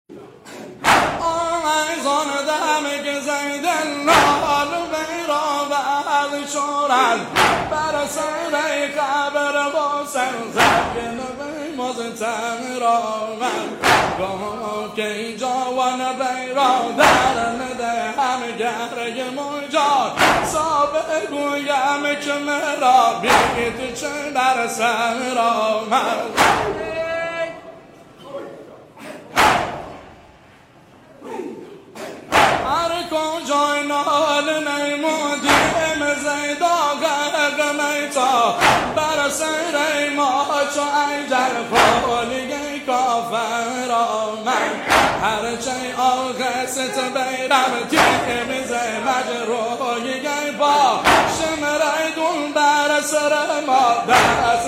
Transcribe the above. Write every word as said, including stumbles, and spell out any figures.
آیزان دم که زیدن نال غیرا و اهل شورد بر سر قبر با سرزن مزتن را من گاه که اینجا و نبیرا در نده همه گره مجار سابه گویم که مرا بیت چه در سر را من کجای نال نیمودیم زیدا غرق میتا بر سر ما چو ایجل خالی کافر آمد هرچه آغست بیرم تیم زمج روی با شمره دون بر سر ما بر